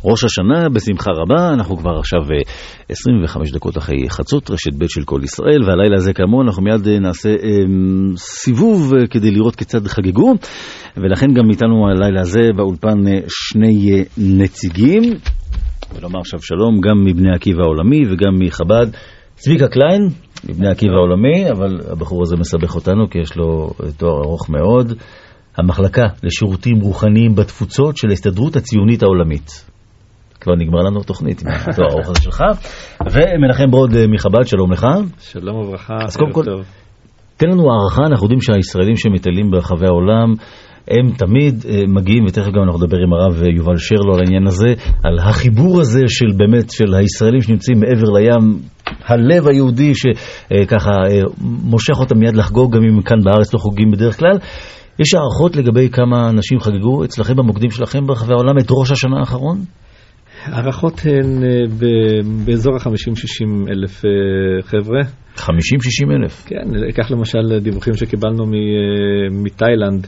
ראש השנה בשמחה רבה, אנחנו כבר עכשיו 25 דקות אחרי חצות רשת ב' של כל ישראל, והלילה הזה כאמור אנחנו מיד נעשה סיבוב כדי לראות כיצד חגגו, ולכן גם איתנו הלילה הזה באולפן שני נציגים, ולומר עכשיו שלום גם מבני עקיבא העולמי וגם מחב"ד, צביקה קליין, מבני עקיבא העולמי, אבל הבחור הזה מסבך אותנו כי יש לו תואר ארוך מאוד, המחלקה לשירותים רוחניים בתפוצות של ההסתדרות הציונית העולמית. כבר נגמר לנו תוכנית עם התואר הארוך הזה שלך. ומנחם ברוד מחב"ד, שלום לך. שלום וברכה. אז קודם כל, תן לנו הערכה, אנחנו יודעים שהישראלים שמטיילים ברחבי העולם, הם תמיד מגיעים, ותכף גם אנחנו נדבר עם הרב יובל שרלו על העניין הזה, על החיבור הזה של באמת, של הישראלים שנמצאים מעבר לים, הלב היהודי שככה מושך אותם מיד לחגוג, גם אם כאן בארץ לא חוגגים בדרך כלל. יש הערכות לגבי כמה אנשים חגגו אצלכם במוקדים שלכם ברחבי העולם את ראש השנה האחרון? הערכות הן באזור ה-50-60 אלף חבר'ה. 50-60 אלף? כן, כך למשל דיווחים שקיבלנו מתאילנד.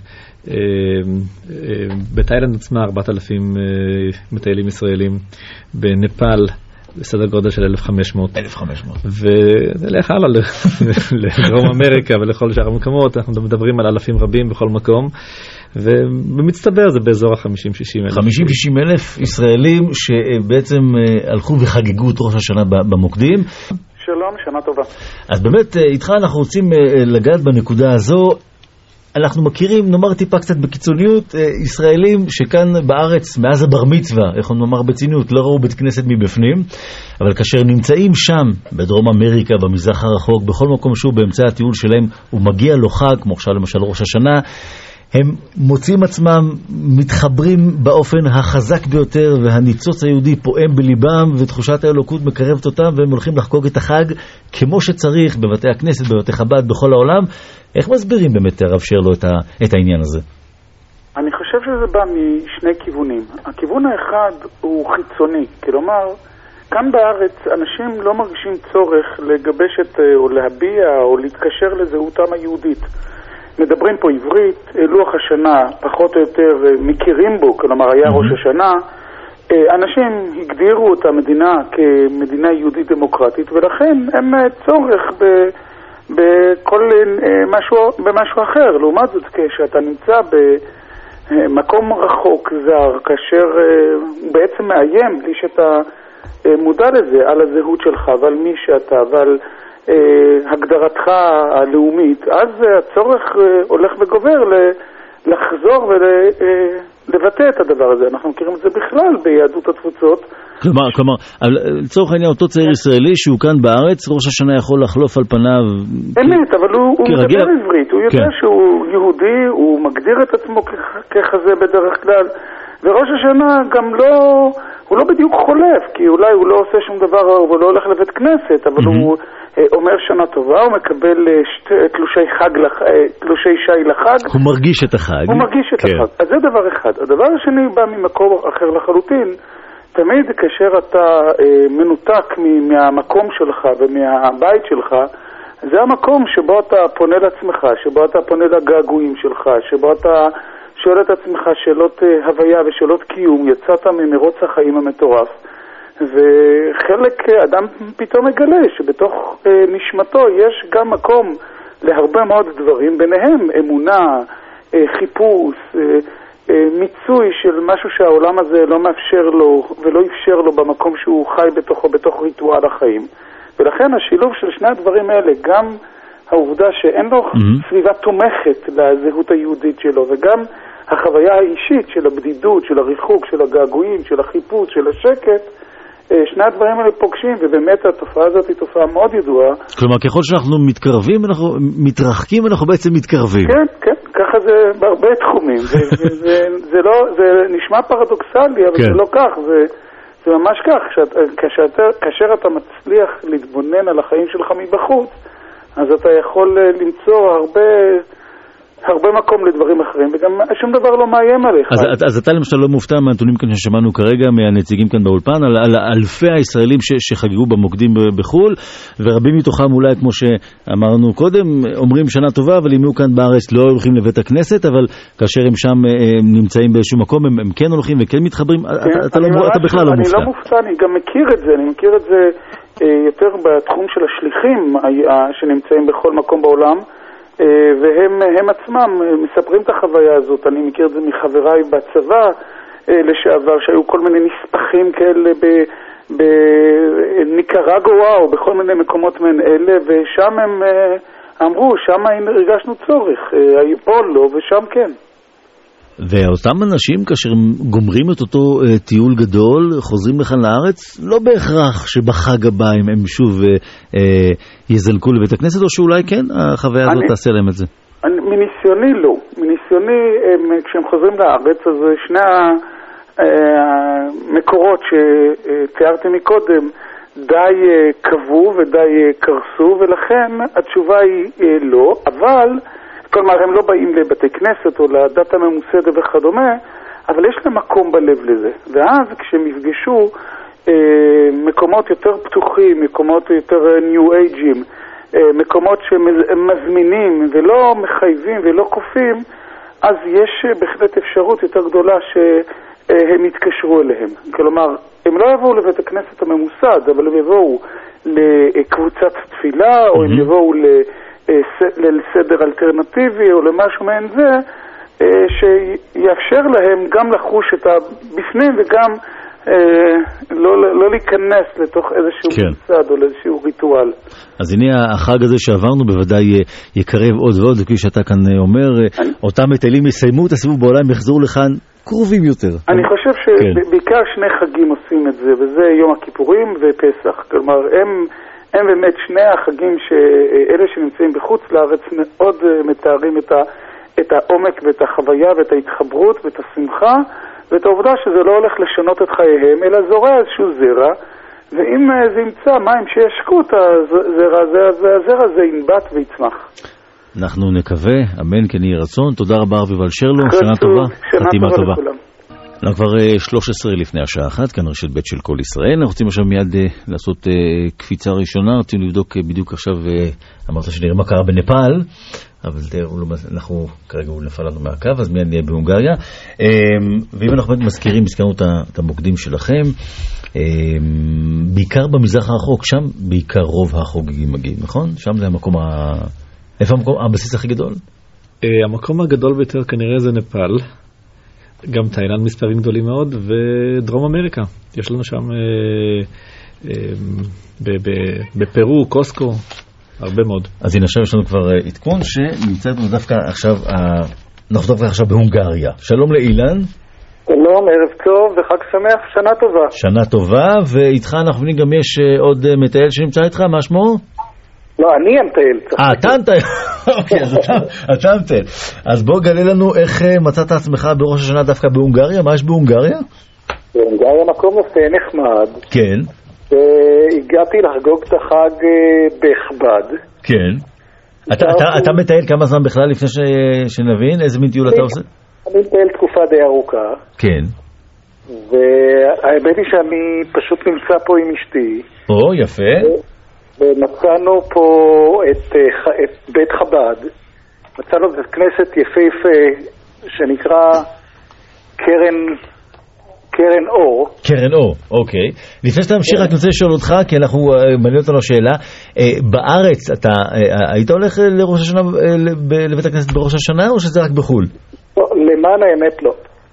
בתאילנד עצמה 4,000 מטיילים ישראלים. בנפאל בסדר גודל של 1,500. 1,500. ולך הלאה לדרום אמריקה ולכל שאר המקומות, אנחנו מדברים על אלפים רבים בכל מקום, ובמצטבר זה באזור ה-50-60 אלף. 50-60 אלף ישראלים שבעצם הלכו וחגגו את ראש השנה במוקדים. שלום, שנה טובה. אז באמת איתך אנחנו רוצים לגעת בנקודה הזו. אנחנו מכירים, נאמר טיפה קצת בקיצוניות, ישראלים שכאן בארץ, מאז הבר מצווה, איך נאמר בציניות, לא ראו בית כנסת מבפנים, אבל כאשר נמצאים שם, בדרום אמריקה, במזרח הרחוק, בכל מקום שהוא באמצע הטיול שלהם, הוא מגיע לו חג, כמו למשל ראש השנה, הם מוצאים עצמם, מתחברים באופן החזק ביותר, והניצוץ היהודי פועם בליבם, ותחושת האלוקות מקרבת אותם, והם הולכים לחגוג את החג כמו שצריך, בבתי הכנסת, בבתי חב"ד, בכל העולם. איך מסבירים באמת הרב שרלו את העניין הזה? אני חושב שזה בא משני כיוונים. הכיוון האחד הוא חיצוני, כלומר, כאן בארץ אנשים לא מרגישים צורך לגבש או להביע או להתקשר לזהותם היהודית. מדברים פה עברית, לוח השנה פחות או יותר מכירים בו, כלומר היה ראש השנה, אנשים הגדירו את המדינה כמדינה יהודית דמוקרטית, ולכן אין צורך במשהו אחר. לעומת זאת, כשאתה נמצא במקום רחוק זר, כאשר הוא בעצם מאיים בלי שאתה מודע לזה, על הזהות שלך ועל מי שאתה ועל הגדרתך הלאומית, אז הצורך הולך וגובר לחזור ולבטא את הדבר הזה. אנחנו מכירים את זה בכלל ביהדות התפוצות. כלומר, לצורך העניין אותו צעיר ישראלי שהוא כאן בארץ, ראש השנה יכול לחלוף על פניו אמת, אבל הוא מדבר עברית, הוא יודע שהוא יהודי, הוא מגדיר את עצמו ככזה בדרך כלל, וראש השנה גם לא, הוא לא בדיוק חולף, כי אולי הוא לא עושה שום דבר, הוא לא הולך לבית כנסת, אבל הוא אומר שנה טובה, הוא מקבל תלושי שי לחג. הוא מרגיש את החג. הוא מרגיש את החג. אז זה דבר אחד. הדבר השני בא ממקום אחר לחלוטין. תמיד כאשר אתה מנותק מהמקום שלך ומהבית שלך, זה המקום שבו אתה פונה לעצמך, שבו אתה פונה לגעגועים שלך, שבו אתה שואל את עצמך שאלות הוויה ושאלות קיום, יצאת ממרוץ החיים המטורף. וחלק אדם פתאום מגלה שבתוך נשמתו יש גם מקום להרבה מאוד דברים, ביניהם אמונה, חיפוש, מיצוי של משהו שהעולם הזה לא מאפשר לו ולא אפשר לו במקום שהוא חי בתוכו, בתוך ריטואל החיים. ולכן השילוב של שני הדברים האלה, גם העובדה שאין לו סביבה תומכת לזהות היהודית שלו, וגם החוויה האישית של הבדידות, של הריחוק, של הגעגועים, של החיפוש, של השקט, שני הדברים האלה פוגשים, ובאמת התופעה הזאת היא תופעה מאוד ידועה. כלומר, ככל שאנחנו מתקרבים, אנחנו מתרחקים, אנחנו בעצם מתקרבים. כן, כן, ככה זה בהרבה תחומים. זה נשמע פרדוקסלי, אבל זה לא כך, זה ממש כך. כאשר אתה מצליח להתבונן על החיים שלך מבחוץ, אז אתה יכול למצוא הרבה הרבה מקום לדברים אחרים, וגם שום דבר לא מאיים עליך. אז אתה למשל לא מופתע מהנתונים כאן ששמענו כרגע, מהנציגים כאן באולפן, על אלפי הישראלים שחגגו במוקדים בחול, ורבים מתוכם אולי, כמו שאמרנו קודם, אומרים שנה טובה, אבל אם היו כאן בארץ לא הולכים לבית הכנסת, אבל כאשר הם שם נמצאים באיזשהו מקום, הם כן הולכים וכן מתחברים, אתה בכלל לא מופתע. אני לא מופתע, אני גם מכיר את זה, אני מכיר את זה יותר בתחום של השליחים שנמצאים בכל מקום בעולם, והם עצמם מספרים את החוויה הזאת. אני מכיר את זה מחבריי בצבא לשעבר, שהיו כל מיני נספחים כאלה בניקרגואה או בכל מיני מקומות מן אלה, ושם הם אמרו, שם הרגשנו צורך, פה לא ושם כן. ואותם אנשים, כאשר הם גומרים את אותו טיול גדול, חוזרים לכאן לארץ, לא בהכרח שבחג הבא הם שוב יזלקו לבית הכנסת, או שאולי כן, החוויה הזאת תעשה להם את זה? מניסיוני לא. מניסיוני, כשהם חוזרים לארץ, אז שני המקורות שתיארתי מקודם, די קבעו ודי קרסו, ולכן התשובה היא לא, אבל כלומר, הם לא באים לבתי כנסת או לדת הממוסדת וכדומה, אבל יש להם מקום בלב לזה. ואז כשהם יפגשו מקומות יותר פתוחים, מקומות יותר ניו אייג'ים, מקומות שמזמינים ולא מחייבים ולא כופים, אז יש בהחלט אפשרות יותר גדולה שהם יתקשרו אליהם. כלומר, הם לא יבואו לבית הכנסת הממוסד, אבל הם יבואו לקבוצת תפילה, או הם יבואו לסדר אלטרנטיבי או למשהו מעין זה, שיאפשר להם גם לחוש את הבפנים וגם לא להיכנס לתוך איזשהו מצד או לאיזשהו ריטואל. אז הנה החג הזה שעברנו בוודאי יקרב עוד ועוד, וכפי שאתה כאן אומר, אותם מטיילים יסיימו את הסיבוב בעולם, יחזרו לכאן קרובים יותר. אני חושב שבעיקר שני חגים עושים את זה, וזה יום הכיפורים ופסח. כלומר, הם באמת שני החגים שאלה שנמצאים בחוץ לארץ מאוד מתארים את העומק ואת החוויה ואת ההתחברות ואת השמחה ואת העובדה שזה לא הולך לשנות את חייהם, אלא זורע איזשהו זרע, ואם זה ימצא מים שישקו את הזרע הזה, אז הזרע הזה ינבט ויצמח. אנחנו נקווה, אמן כן יהי רצון. תודה רבה אביב אלשרלו, שנה טובה, חתימה טובה. אנחנו כבר 13 לפני השעה 1, כאן רשת ב' של כל ישראל. אנחנו רוצים עכשיו מיד לעשות קפיצה ראשונה, רוצים לבדוק בדיוק עכשיו, אמרת שנראה מה קרה בנפאל, אבל אנחנו כרגע הוא נפל לנו מהקו, אז מיד נהיה בהונגריה. ואם אנחנו מזכירים, הזכרנו את המוקדים שלכם, בעיקר במזרח הרחוק, שם בעיקר רוב החוגגים מגיעים, נכון? שם זה המקום, איפה הבסיס הכי גדול? המקום הגדול ביותר כנראה זה נפאל. גם תאילנד מספרים גדולים מאוד, ודרום אמריקה. יש לנו שם בפרו, קוסקו, הרבה מאוד. אז הנה עכשיו יש לנו כבר עדכון שנמצא לנו דווקא עכשיו, אנחנו דווקא עכשיו בהונגריה. שלום לאילן. שלום, ערב טוב וחג שמח, שנה טובה. שנה טובה, ואיתך אנחנו מבינים גם יש עוד מטייל שנמצא איתך, מה שמו? לא, אני המטייל. אתה המטייל. אוקיי, אז אתה המטייל. אז בוא גלה לנו איך מצאת עצמך בראש השנה דווקא בהונגריה, מה יש בהונגריה? בהונגריה מקום יפה נחמד. כן. הגעתי לחגוג את החג בחב"ד. כן. אתה מטייל כמה זמן בכלל לפני שנבין? איזה מין טיול אתה עושה? אני מטייל תקופה די ארוכה. כן. והאמת היא שאני פשוט נמצא פה עם אשתי. או, יפה. ומצאנו פה את בית חב"ד. מצאנו את כנסת יפה שנקרא קרן אור. קרן אור, אוקיי. לפני שאתה ממשיך, רק נוצא לשאול אותך, כי אנחנו מעניין אותנו שאלה. בארץ, אתה היית הולך לראש השנה, לבית הכנסת בראש השנה, או שזה רק בחול? לא, למען האמת לא.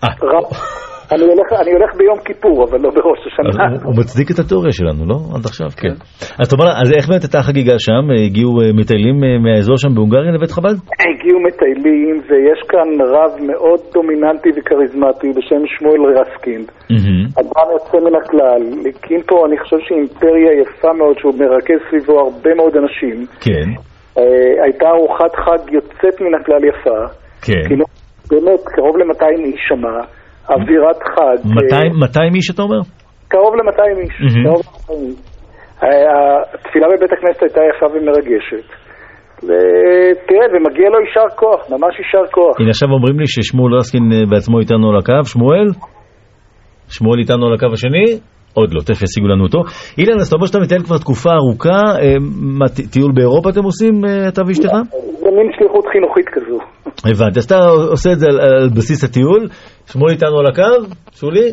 אני הולך ביום כיפור, אבל לא בראש השנה. הוא מצדיק את התיאוריה שלנו, לא? עד עכשיו, כן. אז תאמר, אז איך באמת הייתה חגיגה שם? הגיעו מטיילים מהאזור שם בהונגריה לבית חב"ד? הגיעו מטיילים, ויש כאן רב מאוד דומיננטי וכריזמטי בשם שמואל רסקינד. אדם יוצא מן הכלל. הקים פה, אני חושב שהיא אימפריה יפה מאוד, שהוא מרכז סביבו הרבה מאוד אנשים. כן. הייתה ארוחת חג יוצאת מן הכלל יפה. כן. כאילו, באמת, קרוב ל-200 איש שמה. אווירת חג. 200 איש אתה אומר? קרוב ל-200 איש. התפילה בבית הכנסת הייתה יפה ומרגשת. תראה, ומגיע לו יישר כוח, ממש יישר כוח. הנה עכשיו אומרים לי ששמואל רסקין בעצמו איתנו על הקו. שמואל איתנו על הקו השני? עוד לא, תכף ישיגו לנו אותו. אילן, אז אתה אומר שאתה מטייל כבר תקופה ארוכה, טיול באירופה אתם עושים, אתה ואשתך? זה מין שליחות חינוכית כזו. הבנתי, אז אתה עושה את זה על בסיס הטיול. שמואל איתנו על הקו? שולי?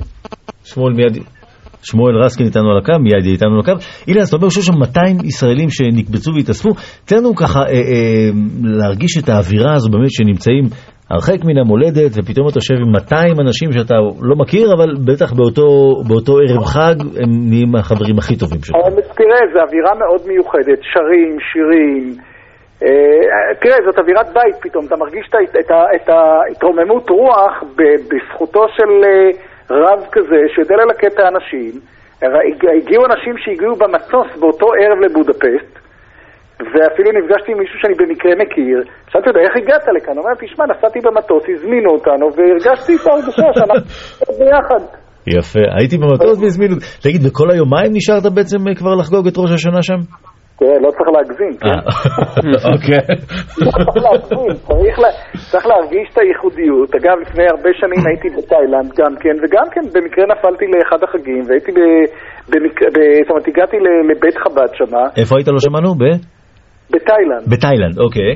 שמואל רסקין איתנו על הקו, מיד איתנו על הקו. אילן, אז אתה אומר שיש שם 200 ישראלים שנקבצו והתאספו. תן לנו ככה להרגיש את האווירה הזו באמת שנמצאים הרחק מן המולדת, ופתאום אתה יושב עם 200 אנשים שאתה לא מכיר, אבל בטח באותו ערב חג הם נהיים החברים הכי טובים שלך. תראה, זו אווירה מאוד מיוחדת, שרים, שירים. תראה, זאת אווירת בית פתאום, אתה מרגיש את ההתרוממות רוח בזכותו של רב כזה שיודע ללקט את האנשים. הגיעו אנשים שהגיעו במטוס באותו ערב לבודפשט, ואפילו נפגשתי עם מישהו שאני במקרה מכיר. שאלתי יודע, איך הגעת לכאן? הוא אומר, תשמע, נסעתי במטוס, הזמינו אותנו, והרגשתי איתו הרגשה שאנחנו ביחד. יפה, הייתי במטוס והזמינו. תגיד, בכל היומיים נשארת בעצם כבר לחגוג את ראש השנה שם? תראה, לא צריך להגזים, כן? אוקיי. לא צריך להגזים, צריך להרגיש את הייחודיות. אגב, לפני הרבה שנים הייתי בתאילנד גם כן, וגם כן במקרה נפלתי לאחד החגים, והייתי זאת אומרת, הגעתי לבית חב"ד שמה. איפה היית לא שמענו? בתאילנד. בתאילנד, אוקיי.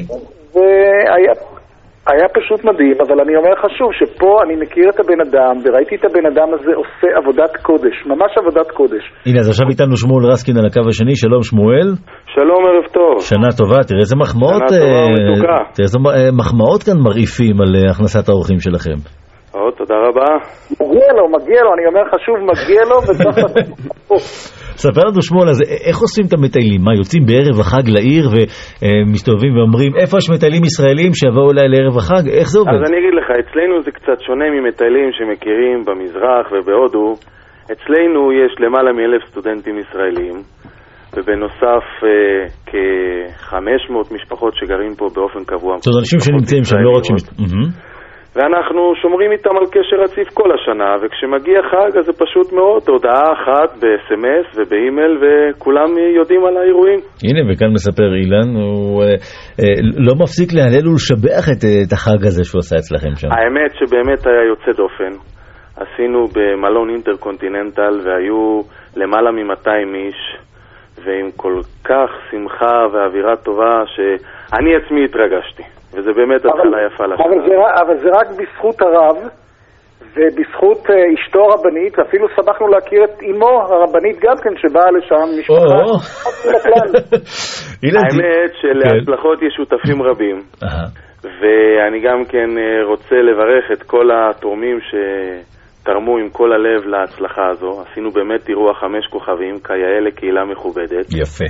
והיה פשוט מדהים, אבל אני אומר לך שוב, שפה אני מכיר את הבן אדם, וראיתי את הבן אדם הזה עושה עבודת קודש, ממש עבודת קודש. הנה, אז עכשיו איתנו שמואל רסקין על הקו השני. שלום שמואל. שלום, ערב טוב. שנה טובה, תראה איזה מחמאות, תראה איזה מחמאות כאן מרעיפים על הכנסת האורחים שלכם. תודה רבה. מגיע לו, אני אומר לך שוב, מגיע לו, ספר לנו שמואל, אז איך עושים את המטיילים? מה, יוצאים בערב החג לעיר ומסתובבים ואומרים, איפה יש מטיילים ישראלים שיבואו אליי לערב החג? איך זה עובד? אז אני אגיד לך, אצלנו זה קצת שונה ממטיילים שמכירים במזרח ובהודו. אצלנו יש למעלה מ1,000 סטודנטים ישראלים, ובנוסף כ-500 משפחות שגרים פה באופן קבוע. זאת אנשים שנמצאים שם, לא רק ואנחנו שומרים איתם על קשר רציף כל השנה, וכשמגיע חג אז זה פשוט מאוד, הודעה אחת ב-SMS ובאימייל, וכולם יודעים על האירועים. הנה, וכאן מספר אילן, הוא לא מפסיק להלל ולשבח את החג הזה שהוא עשה אצלכם שם. האמת שבאמת היה יוצא דופן. עשינו במלון אינטרקונטיננטל, והיו למעלה מ-200 איש, ועם כל כך שמחה ואווירה טובה, שאני עצמי התרגשתי. וזה באמת התחלה יפה לשנה. אבל זה רק בזכות הרב, ובזכות אשתו הרבנית, ואפילו שמחנו להכיר את אמו הרבנית גם כן, שבאה לשם משפחה. האמת שלהצלחות יש שותפים רבים, ואני גם כן רוצה לברך את כל התורמים שתרמו עם כל הלב להצלחה הזו. עשינו באמת אירוע 5 כוכבים, כיאה לקהילה מכובדת. יפה.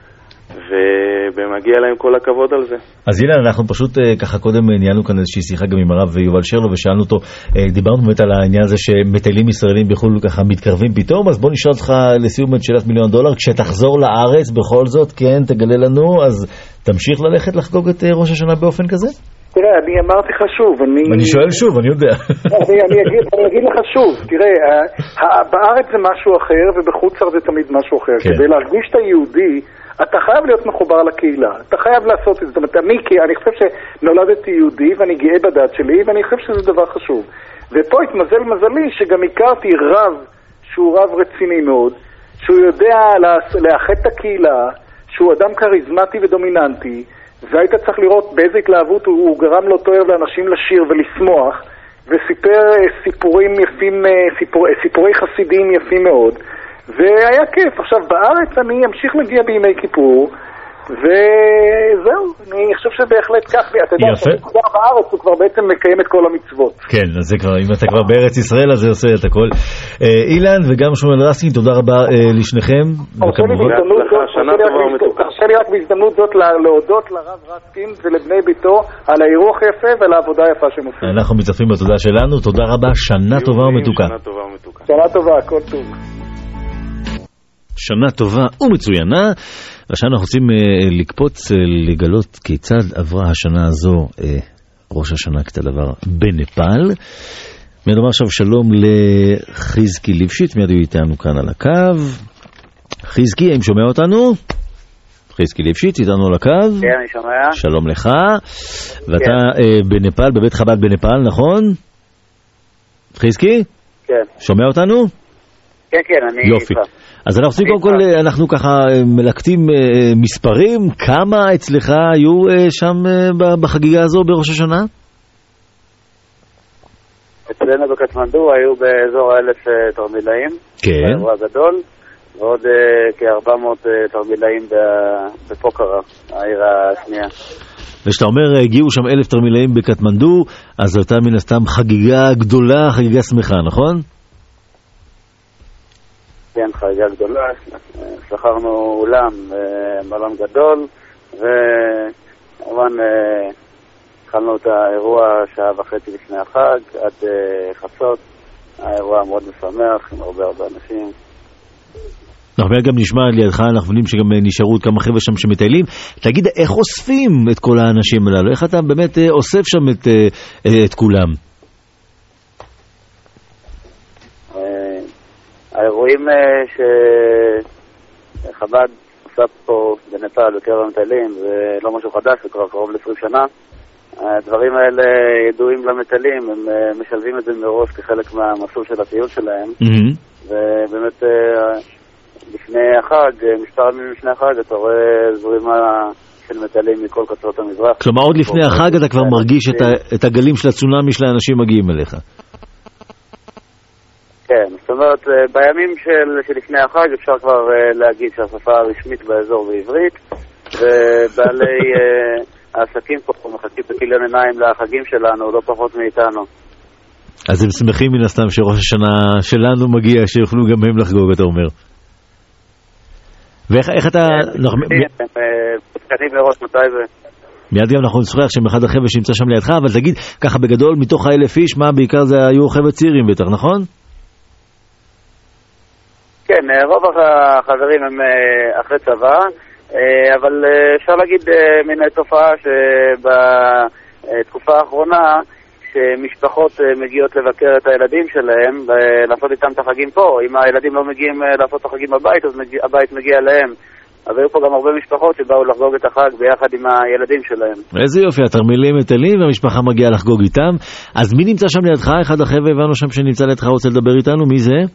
ומגיע להם כל הכבוד על זה. אז אילן, אנחנו פשוט ככה קודם ניהלנו כאן איזושהי שיחה גם עם הרב יובל שרלו, ושאלנו אותו, דיברנו באמת על העניין הזה שמטיילים ישראלים בחו"ל ככה מתקרבים פתאום, אז בוא נשאל אותך לסיום את שאלת $1,000,000, כשתחזור לארץ בכל זאת, כן, תגלה לנו, אז תמשיך ללכת לחגוג את ראש השנה באופן כזה? תראה, אני אמרתי לך שוב, אני שואל שוב, אני יודע. אני אגיד לך שוב, תראה, בארץ זה משהו אחר, ובחוץ לארץ זה תמיד משהו אחר. כדי להרגיש את היהודי, אתה חייב להיות מחובר לקהילה, אתה חייב לעשות את זה. זאת אומרת, אני חושב שנולדתי יהודי ואני גאה בדת שלי, ואני חושב שזה דבר חשוב. ופה התמזל מזלי שגם הכרתי רב שהוא רב רציני מאוד, שהוא יודע לאחד את הקהילה, שהוא אדם קריזמטי ודומיננטי, והיית צריך לראות באיזה התלהבות הוא גרם לאותו ערב לאנשים לשיר ולשמוח, וסיפר סיפורים יפים, סיפורי חסידים יפים מאוד, והיה כיף. עכשיו בארץ אני אמשיך להגיע בימי כיפור, וזהו, אני חושב שבהחלט כך, אתה יודע, כשאתה בארץ הוא כבר בעצם מקיים את כל המצוות. כן, אז זה כבר, אם אתה כבר בארץ ישראל, אז זה עושה את הכל. אילן וגם שמואל רסקין, תודה רבה לשניכם. תרשה לי רק בהזדמנות זאת להודות לרב רסקין ולבני ביתו על האירוח יפה ועל העבודה היפה שהם עושים. אנחנו מצטרפים לתודה שלנו, תודה רבה, שנה טובה ומתוקה. שנה טובה, הכל טוב. שנה טובה ומצוינה. עכשיו אנחנו רוצים לקפוץ, לגלות כיצד עברה השנה הזו, ראש השנה כתלבר בנפאל. מיד אומר עכשיו שלום לחזקי ליפשיץ, מיד הוא איתנו כאן על הקו. חזקי, האם שומע אותנו? חזקי ליפשיץ, איתנו על הקו. כן, אני שומע. שלום לך. ואתה בנפאל, בבית חב"ד בנפאל, נכון? חזקי? כן. שומע אותנו? כן, אני... יופי. אז אנחנו עושים קודם כל, אנחנו ככה מלקטים מספרים, כמה אצלך היו שם בחגיגה הזו בראש השנה? אצלנו בקטמנדו היו באזור 1,000 תרמילאים. כן. באירוע גדול, ועוד כ-400 תרמילאים בפוקרה, העיר השנייה. ושאתה אומר, הגיעו שם 1,000 תרמילאים בקטמנדו, אז הייתה מן הסתם חגיגה גדולה, חגיגה שמחה, נכון? כן, חגיגה גדולה, שכרנו אולם, מלון גדול, וכמובן התחלנו את האירוע שעה וחצי לפני החג, עד חצות. האירוע מאוד משמח, עם הרבה אנשים. אנחנו גם נשמע לידך, אנחנו יודעים שגם נשארו עוד כמה חבר'ה שם שמטיילים. תגיד, איך אוספים את כל האנשים הללו? איך אתה באמת אוסף שם את כולם? האירועים שחב"ד עושה פה בנפאל בקרב המטיילים זה לא משהו חדש, זה כבר קרוב ל-20 שנה. הדברים האלה ידועים למטיילים, הם משלבים את זה מראש כחלק מהמסלול של הטיול שלהם. ובאמת לפני החג, מספר ימים לפני החג, אתה רואה זרימה של מטיילים מכל קצוות המזרח. כלומר, עוד לפני החג אתה כבר מרגיש את הגלים של הצונאמי של האנשים מגיעים אליך. כן, זאת אומרת, בימים שלפני החג אפשר כבר להגיד שהשפה הרשמית באזור בעברית, ובעלי העסקים פה מחכים בכיליון עיניים לחגים שלנו, לא פחות מאיתנו. אז הם שמחים מן הסתם שראש השנה שלנו מגיע, שיוכלו גם הם לחגוג, אתה אומר. ואיך אתה... מתקנים מראש מתי זה. מיד גם אנחנו נשוחח שם אחד החבר'ה שנמצא שם לידך, אבל תגיד, ככה בגדול, מתוך 1,000 איש, מה בעיקר זה היו חבר'ה צעירים בטח, נכון? כן, רוב החברים הם אחרי צבא, אבל אפשר להגיד מן התופעה שבתקופה האחרונה שמשפחות מגיעות לבקר את הילדים שלהם ולעשות איתם את החגים פה. אם הילדים לא מגיעים לעשות את החגים בבית, אז הבית מגיע להם. אז היו פה גם הרבה משפחות שבאו לחגוג את החג ביחד עם הילדים שלהם. איזה יופי, התרמילים מטיילים והמשפחה מגיעה לחגוג איתם. אז מי נמצא שם לידך? אחד החבר'ה הבנו שם שנמצא לידך רוצה לדבר איתנו, מי זה?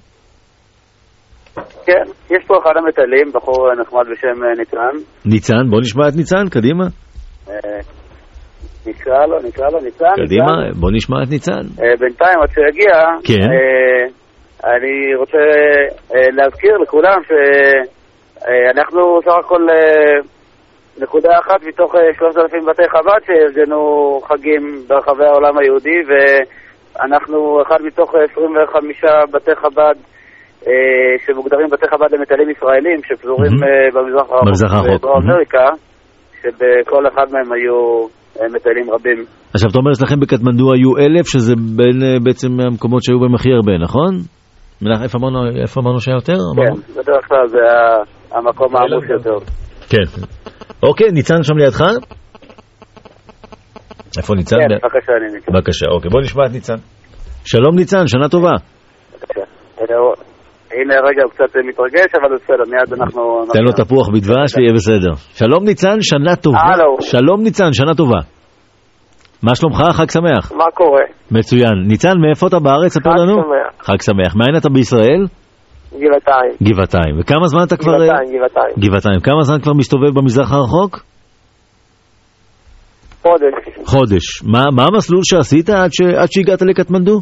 כן, יש פה אחד המטיילים, בחור נחמד בשם ניצן. ניצן, בוא נשמע את ניצן, קדימה. נקרא לו ניצן. קדימה, בוא נשמע את ניצן. בינתיים עד שיגיע, כן. אני רוצה להזכיר לכולם שאנחנו סך הכל נקודה אחת מתוך 3,000 בתי חב"ד שארגנו חגים ברחבי העולם היהודי, ואנחנו אחד מתוך 25 בתי חב"ד שמוגדרים בתי חב"ד למטיילים ישראלים שפזורים במזרח הרחוק בדרום אמריקה, שבכל אחד מהם היו מטיילים רבים. עכשיו אתה אומר שלכם בקטמנדו היו 1,000, שזה בין בעצם המקומות שהיו בהם הכי הרבה, נכון? איפה אמרנו שהיה יותר? כן, בדרך כלל זה המקום העמוס יותר. כן. אוקיי, ניצן שם לידך? איפה ניצן? כן, בבקשה, אני ניצן. בבקשה, אוקיי, בוא נשמע את ניצן. שלום ניצן, שנה טובה. בבקשה. הנה רגע, הוא קצת מתרגש, אבל בסדר, מיד אנחנו... תן לו תפוח בדבש ויהיה בסדר. שלום ניצן, שנה טובה. שלום ניצן, שנה טובה. מה שלומך? חג שמח. מה קורה? מצוין. ניצן, מאיפה אתה בארץ? ספר לנו. חג שמח. חג שמח. מאין אתה בישראל? גבעתיים. גבעתיים. וכמה זמן אתה כבר... גבעתיים. כמה זמן כבר מסתובב במזרח הרחוק? חודש. מה המסלול שעשית עד שהגעת לקטמנדו?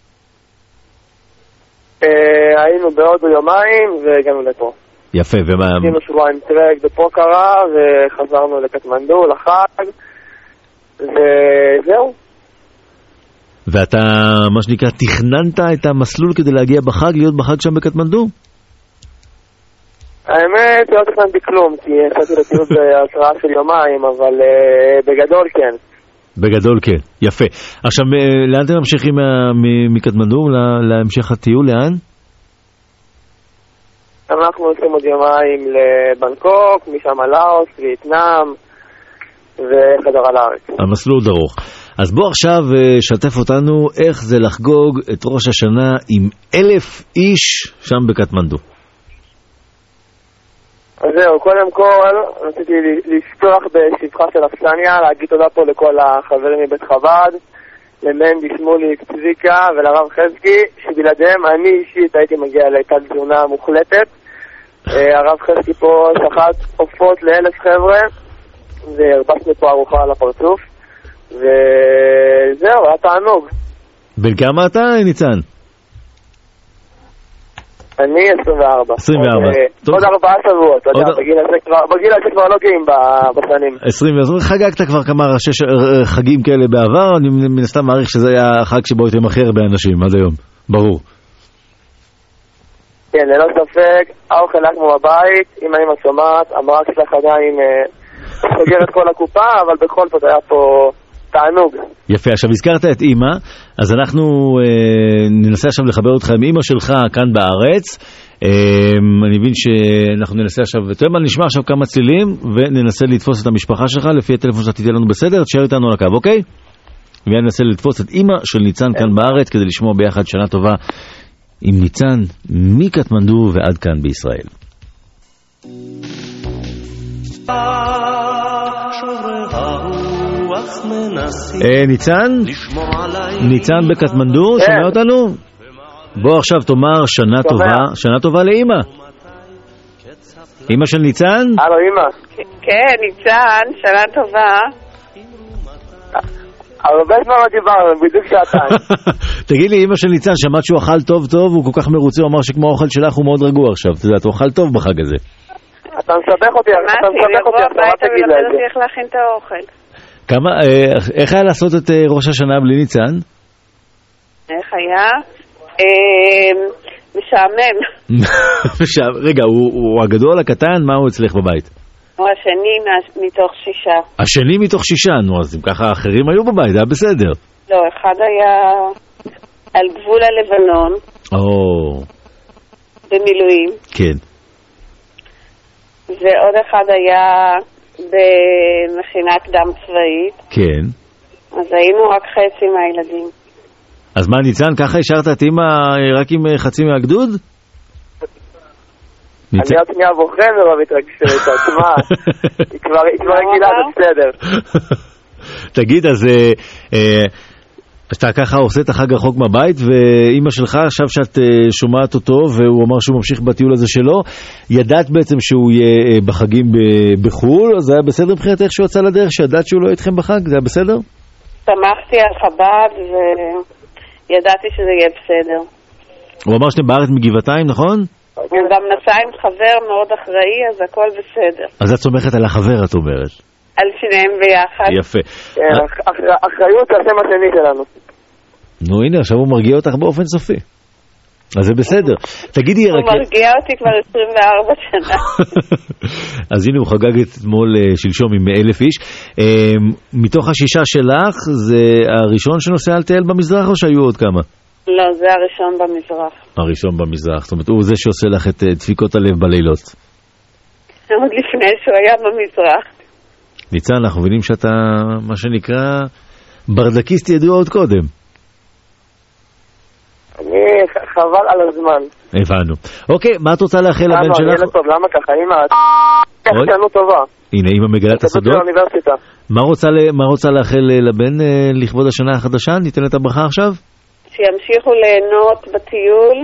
היינו בהודו יומיים והגענו לפה. יפה, ומה... עשינו שבועיים טרק בפוקרה וחזרנו לקטמנדו לחג וזהו. ואתה, מה שנקרא, תכננת את המסלול כדי להגיע בחג, להיות בחג שם בקטמנדו? האמת, לא תכננתי כלום, כי יצאתי לטיול בהשראה של יומיים, אבל בגדול כן. בגדול כן, יפה. עכשיו, לאן אתם ממשיכים מקטמנדו, להמשך הטיול, לאן? אנחנו עושים עוד יומיים לבנקוק, משם לאוס, וייטנאם, וחזרה לארץ. המסלול ארוך. אז בוא עכשיו שתף אותנו איך זה לחגוג את ראש השנה עם 1,000 איש שם בקטמנדו. אז זהו, קודם כל רציתי לפתוח בשבחה של אכסניה, להגיד תודה פה לכל החברים מבית חב"ד, למנדי, שמוליק, צביקה ולרב חזקי, שבלעדיהם אני אישית הייתי מגיע לתת תזונה מוחלטת. הרב חזקי פה שחט עופות ל1,000 חבר'ה, והרבשנו פה ארוחה על הפרצוף, וזהו, היה תענוג. בן כמה אתה, ניצן? אני 24. 24. עוד 4 שבועות, אתה יודע, בגיל הזה כבר לא גאים בשנים. 20, חגגת כבר כמה ראשי חגים כאלה בעבר, אני מן הסתם מעריך שזה היה החג שבו הייתם הכי הרבה אנשים עד היום, ברור. כן, ללא ספק, האוכל היה כמו בבית, אם האמא שומעת, המרק שלך עדיין סוגרת כל הקופה, אבל בכל זאת היה פה תענוג. יפה, עכשיו הזכרת את אמא, אז אנחנו ננסה עכשיו לחבר אותך עם אמא שלך כאן בארץ. אני מבין שאנחנו ננסה עכשיו, נשמע עכשיו כמה צלילים וננסה לתפוס את המשפחה שלך לפי הטלפון שאתה תיתן לנו בסדר, תשאר איתנו על הקו, אוקיי? וננסה לתפוס את אמא של ניצן כאן בארץ כדי לשמוע ביחד שנה טובה עם ניצן מקטמנדו ועד כאן בישראל. ניצן בקטמנדו, שומע אותנו? בוא עכשיו תאמר שנה טובה לאמא. אמא של ניצן? הלו אמא. כן, ניצן, שנה טובה. הרבה זמן לא דיברנו, בדיוק שעתיים. תגיד לי, אמא של ניצן, שמעת שהוא אכל טוב, הוא כל כך מרוצה, הוא אמר שכמו האוכל שלך הוא מאוד רגוע עכשיו. אתה יודע, הוא אכל טוב בחג הזה. אתה מסבך אותי, אתה תגיד לה את זה. איך להכין את האוכל. איך היה לעשות את ראש השנה בלי ניצן? איך היה? משעמם. רגע, הוא הגדול, הקטן, מה הוא אצלך בבית? הוא השני מתוך 6. השני מתוך 6, נו, אז אם ככה האחרים היו בבית, היה בסדר. לא, אחד היה על גבול הלבנון. במילואים. כן. ועוד אחד היה במכינת קדם צבאית. כן. אז היינו רק חצי מהילדים. אז מה, ניצן, ככה השארת את אמא רק עם חצי מהגדוד? אני עוד שנייה בוחן ולא מתרגשת, תשמע, היא כבר רגילה, זה בסדר. תגיד, אז אתה ככה עושה את החג רחוק מהבית, ואמא שלך עכשיו שאת שומעת אותו, והוא אמר שהוא ממשיך בטיול הזה שלו, ידעת בעצם שהוא יהיה בחגים בחול, אז זה היה בסדר מבחינת איך שהוא יצא לדרך, שידעת שהוא לא יהיה איתכם בחג, זה היה בסדר? שמחתי על חב"ד וידעתי שזה יהיה בסדר. הוא אמר שאתם בארץ מגבעתיים, נכון? הוא גם נסע עם חבר מאוד אחראי, אז הכל בסדר. אז את סומכת על החבר, את אומרת. על שניהם ביחד. יפה. אחריות זה השם השני שלנו. נו הנה, עכשיו הוא מרגיע אותך באופן סופי. אז זה בסדר. תגידי רק... הוא מרגיע אותי כבר 24 שנה. אז הנה הוא חגג אתמול שלשום עם 1,000 איש. מתוך 6 שלך, זה הראשון שנוסע לטייל במזרח או שהיו עוד כמה? לא, זה הראשון במזרח. הראשון במזרח, זאת אומרת, הוא זה שעושה לך את דפיקות הלב בלילות. עוד לפני שהוא היה במזרח. ניצן, אנחנו מבינים שאתה, מה שנקרא, ברדקיסט ידוע עוד קודם. אני חבל על הזמן. הבנו. אוקיי, מה את רוצה לאחל לבן שלך? ילד טוב, למה ככה? אמא, תחתנו טובה. הנה, אמא מגלת הסודות. מה רוצה לאחל לבן לכבוד השנה החדשה? ניתן את הברכה עכשיו? שימשיכו ליהנות בטיול,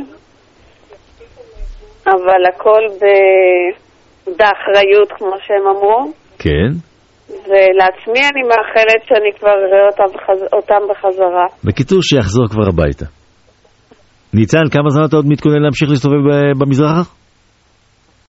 אבל הכל באחריות, כמו שהם אמרו. כן. ולעצמי אני מאחלת שאני כבר אראה אותם בחזרה. בקיצור, שיחזור כבר הביתה. ניצן, כמה זמן אתה עוד מתכונן להמשיך להסתובב במזרח?